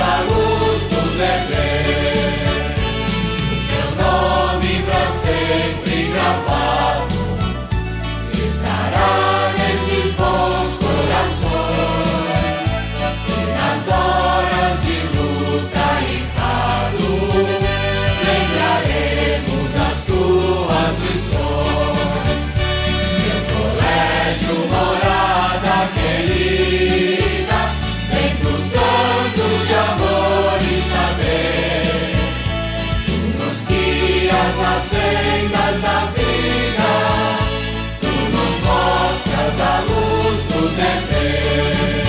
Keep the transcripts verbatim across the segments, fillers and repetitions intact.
a luz do dever. Teu nome pra sempre gravado estará nesses bons corações, e nas horas de luta e fado lembraremos as tuas lições. Teu colégio, morada querida, templo santo de amor e saber, tu nos guias nas sendas da vida, tu nos mostras a luz do dever.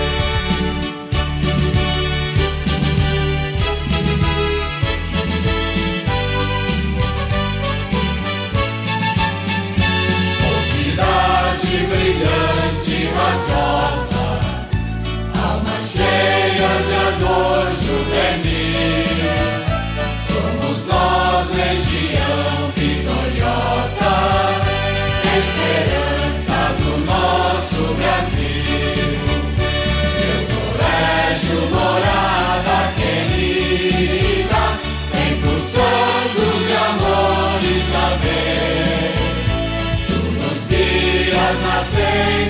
Cidade brilhante, radiosa, almas cheias de ardor juvenil, somos nós, legião vitoriosa, esperança do nosso Brasil. Teu colégio, morada querida, templo santo de amor e saber, tu nos guias na senda